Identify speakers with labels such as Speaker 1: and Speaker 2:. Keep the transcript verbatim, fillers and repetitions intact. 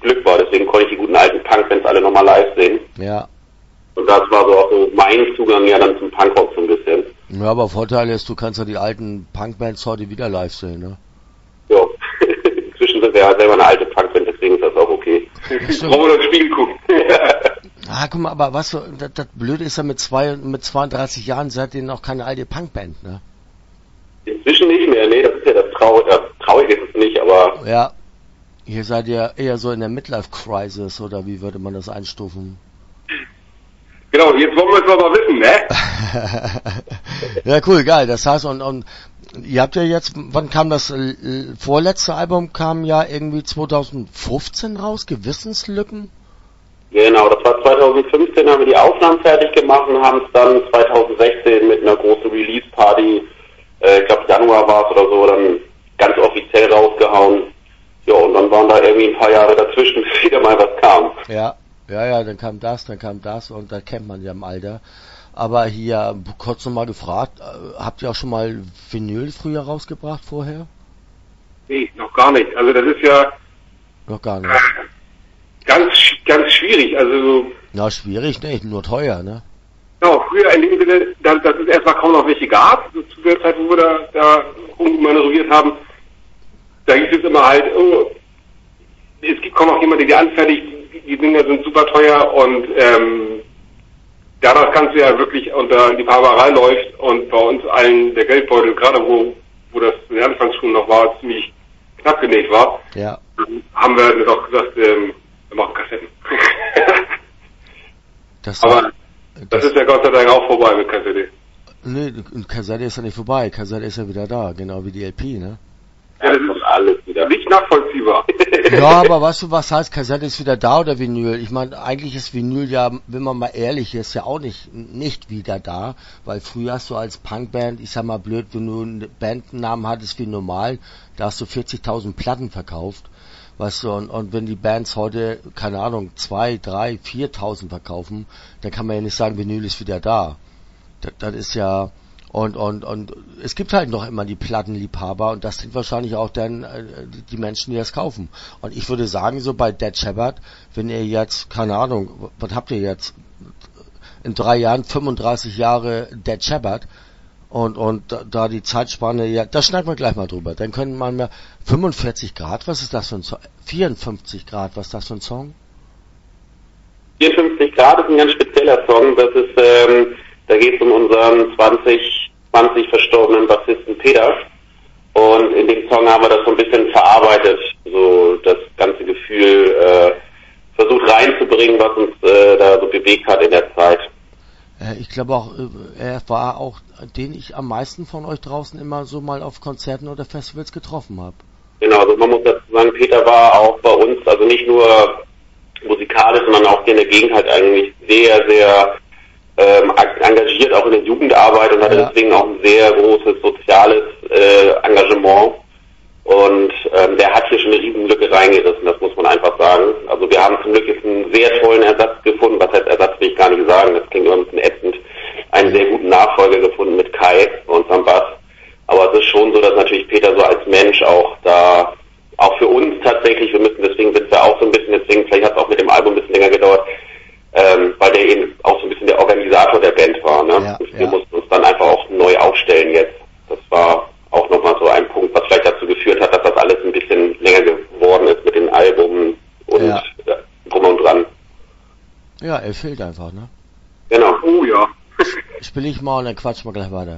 Speaker 1: Glück war. Deswegen konnte ich die guten alten Punkbands alle nochmal live sehen.
Speaker 2: Ja.
Speaker 1: Und das war so auch so mein Zugang ja dann zum Punkrock so ein bisschen.
Speaker 2: Ja, aber Vorteil ist, du kannst ja die alten Punkbands heute wieder live sehen, ne?
Speaker 1: Ja. Inzwischen sind wir ja selber eine alte Punkband, deswegen ist das auch okay.
Speaker 2: Brauchen
Speaker 1: wir ins Spiegel gucken.
Speaker 2: Ah, guck mal, aber was, das, das Blöde ist ja mit zwei, mit zweiunddreißig Jahren seid ihr noch keine alte Punkband, ne?
Speaker 1: Inzwischen nicht mehr, nee, das ist ja das Traurig, das traurig ist es nicht, aber...
Speaker 2: Ja. Hier seid ihr eher so in der Midlife-Crisis, oder wie würde man das einstufen?
Speaker 1: Genau, jetzt wollen wir es aber wissen, ne?
Speaker 2: Ja, cool, geil. Das heißt, und, und ihr habt ja jetzt, wann kam das äh, vorletzte Album, kam ja irgendwie zwanzig fünfzehn raus, Gewissenslücken?
Speaker 1: Genau, das war zwanzig fünfzehn, haben wir die Aufnahmen fertig gemacht und haben es dann zwanzig sechzehn mit einer großen Release-Party, äh, ich glaube Januar war es oder so, dann ganz offiziell rausgehauen. Ja, und dann waren da irgendwie ein paar Jahre dazwischen, bis wieder mal was kam.
Speaker 2: Ja, ja, ja, dann kam das, dann kam das und da kennt man ja im Alter. Aber hier, kurz nochmal gefragt, habt ihr auch schon mal Vinyl früher rausgebracht vorher?
Speaker 1: Nee, noch gar nicht. Also das ist ja...
Speaker 2: Noch gar nicht.
Speaker 1: Äh, ganz, ganz schwierig, also...
Speaker 2: Na, schwierig nicht, nur teuer, ne?
Speaker 1: Genau, früher in dem Sinne, dass, dass es erstmal kaum noch welche gab, zu der Zeit, wo wir da, da rummanövriert haben, da hieß es immer halt, oh, es gibt kaum noch jemand, der die anfertigt, die Dinger sind super teuer und ähm, dadurch kannst du ja wirklich unter die Barbarei läuft und bei uns allen der Geldbeutel, gerade wo wo das in den Anfangsschulen noch war, ziemlich knapp genäht war,
Speaker 2: ja.
Speaker 1: haben wir dann auch gesagt, ähm, wir machen Kassetten.
Speaker 2: das war,
Speaker 1: Aber das, das ist ja Gott sei Dank auch vorbei mit Kassette.
Speaker 2: Nee, Kassette ist ja nicht vorbei, Kassette ist ja wieder da, genau wie die L P, ne?
Speaker 1: Ja, das ist alles wieder nicht nachvollziehbar.
Speaker 2: Ja, aber weißt du, was heißt, Kassette ist wieder da oder Vinyl? Ich meine, eigentlich ist Vinyl ja, wenn man mal ehrlich ist, ja auch nicht nicht wieder da, weil früher hast du als Punkband, ich sag mal blöd, wenn du einen Bandnamen hattest wie normal, da hast du vierzigtausend Platten verkauft, weißt du, und, und wenn die Bands heute, keine Ahnung, zwei, drei, viertausend verkaufen, dann kann man ja nicht sagen, Vinyl ist wieder da. Das, das ist ja... Und, und, und es gibt halt noch immer die Plattenliebhaber und das sind wahrscheinlich auch dann äh, die Menschen, die das kaufen. Und ich würde sagen, so bei Dead Shepherd, wenn ihr jetzt, keine Ahnung, was habt ihr jetzt? In drei Jahren, fünfunddreißig Jahre Dead Shepherd und, und da, da die Zeitspanne, ja, da schneiden wir gleich mal drüber. Dann können wir mal fünfundvierzig Grad, was ist das für ein Song? vierundfünfzig Grad, was ist das für ein Song?
Speaker 1: vierundfünfzig Grad ist ein ganz spezieller Song, das ist, ähm, da geht es um unseren zwanzig zwanzig verstorbenen Bassisten Peter. Und in dem Song haben wir das so ein bisschen verarbeitet, so das ganze Gefühl äh, versucht reinzubringen, was uns äh, da so bewegt hat in der Zeit.
Speaker 2: Äh, ich glaube auch, äh, er war auch, den ich am meisten von euch draußen immer so mal auf Konzerten oder Festivals getroffen habe.
Speaker 1: Genau, also man muss dazu sagen, Peter war auch bei uns, also nicht nur musikalisch, sondern auch hier in der Gegend halt eigentlich sehr, sehr Ähm, engagiert auch in der Jugendarbeit und hatte ja. deswegen auch ein sehr großes soziales äh, Engagement und ähm, der hat hier schon eine riesen Lücke reingerissen, das muss man einfach sagen. Also wir haben zum Glück jetzt einen sehr tollen Ersatz gefunden, was heißt Ersatz will ich gar nicht sagen, das klingt immer ein bisschen ätzend, einen sehr guten Nachfolger gefunden mit Kai bei uns am Bass, aber es ist schon so, dass natürlich Peter so als Mensch auch da, auch für uns tatsächlich, wir müssen, deswegen sind wir auch so ein bisschen, deswegen vielleicht hat es auch mit dem Album ein bisschen länger gedauert, Ähm, weil der eben auch so ein bisschen der Organisator der Band war. Ne?
Speaker 2: Ja,
Speaker 1: wir
Speaker 2: ja.
Speaker 1: mussten uns dann einfach auch neu aufstellen jetzt. Das war auch nochmal so ein Punkt, was vielleicht dazu geführt hat, dass das alles ein bisschen länger geworden ist mit den Alben und
Speaker 2: ja.
Speaker 1: äh, drum und dran.
Speaker 2: Ja, er fehlt einfach, ne?
Speaker 1: Genau. Oh ja.
Speaker 2: Spiel ich mal und dann quatschen wir gleich weiter.